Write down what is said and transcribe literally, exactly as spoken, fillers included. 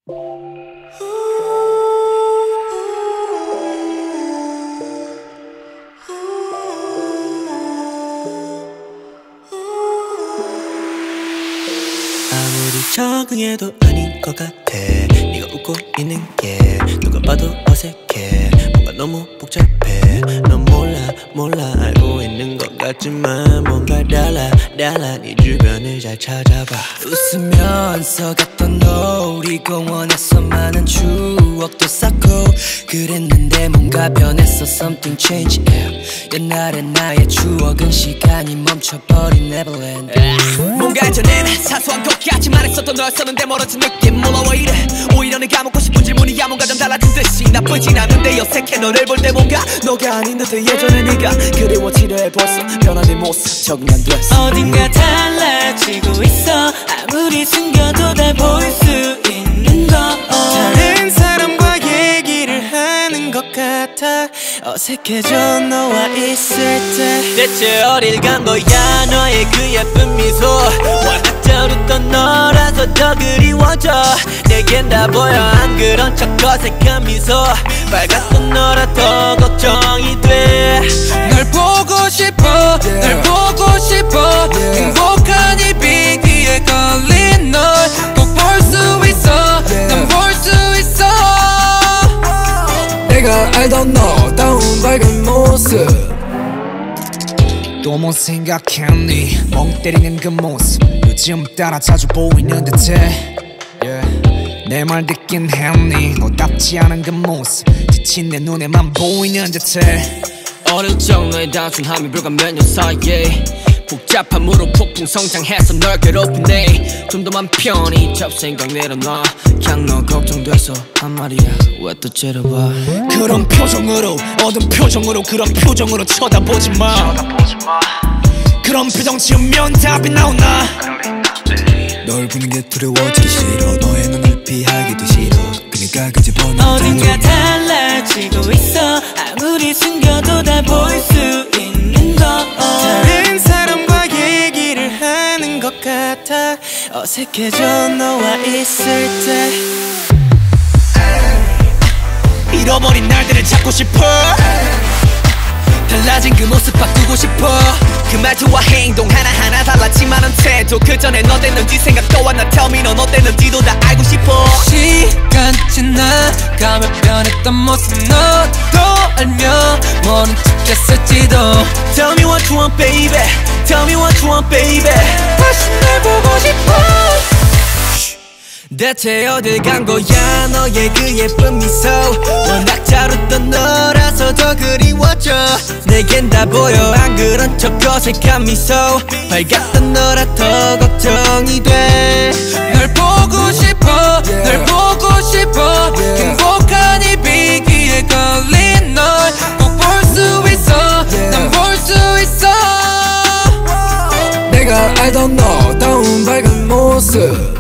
아무리 적응해도 아닌 것 같아. 네가 웃고 있는 게 누가 봐도 어색해. 뭔가 너무 복잡해. 넌 몰라 몰라 알고 있는 것 같지만 뭔가 달라 달라. 네 주변을 잘 찾아봐. 웃으면서 갔던 놀이공원에서 많은 추억도 쌓고 그랬는데 뭔가 변했어. Something changed, yeah. 옛날의 나의 추억은 시간이 멈춰버린 Neverland. 뭔가 전엔 사소한 것까지만 했었던 너였었는데 멀어진 느낌. 몰라 왜 이래. 오히려 내가 묻고 싶은 질문이야 뭔가 좀 달라진 듯이. 나쁘진 않은데 어색해. 너를 볼 때 뭔가 너가 아닌 듯해. 예전에 네가 그리워지려 해. 벌써 변한 네 모습 적응 안 됐어. 어딘가 달라지고 있어. 아무리 숨겨도 다 보일 수 있는 거. 다른 사람과 얘기를 하는 것 같아. 어색해져 너와 있을 때. 대체 어딜 간 거야 너의 그 예쁜 미소. 워낙 웃던 너라서 더 그리워져. 내겐 다 보여 안 그런 척 어색한 미소. 빨갛던 너라 더 걱정이 돼. 널 보고 싶어, yeah. 널 보고 싶어, yeah. 행복한 이 빛 위에 걸린 널 꼭 볼 수 있어, yeah. 난 볼 수 있어. 내가 알던 너다운 밝은 모습 또 못 생각했니. 멍 때리는 그 모습 요즘 따라 자주 보이는 듯해, yeah. 내 말 듣긴 했니. 너답지 않은 그 모습 지친 내 눈에만 보이는 듯해. 어릴 적 너의 단순함이 불과 몇 년 사이에 복잡함으로 폭풍 성장해서 널 괴롭히네. 좀 더 맘 편히 잡생각 내려놔. 그냥 너 걱정돼서 한 말이야 왜 또 째려봐. 그런 표정으로 어두운 표정으로 그런 표정으로 쳐다보지 마. 그런 표정 지으면 답이 나오나. 널 보는 게 두려워지기 싫어. 너의 눈을 피하기도 싫어. 그니까 그 집어넣어. 어딘가 달라지고 있어. 아무리 숨겨도 다 보일 수 있는 거. 다른 사람과 얘기를 하는 것 같아. 어색해져 너와 있을 때. 잃어버린 날들을 찾고 싶어. 달라진 그 모습 바꾸고 싶어. 그 말투와 행동 하나하나 달랐지만은 태도. 그 전에 너 됐는지 생각도 안 나. Tell me 넌 어땠는지도 다 알고 싶어. 시간 지나가며 변했던 모습 너도 알면 모른 척 했을지도. Tell me what you want baby. Tell me what you want baby. 다시 날 보고 싶어. 대체 어딜 간 거야 너의 그 예쁜 미소. 워낙 잘 웃던 너라서 더 그리워져. 내겐 다 보여 안 그런 척 어색한 미소. 밝았던 너라 더 걱정이 돼. 널 보고 싶어, yeah. 널 보고 싶어, yeah. 행복한 이 빛 위에 걸린 널 꼭 볼 수 있어, yeah. 난 볼 수 있어. 내가 알던 너다운 밝은 모습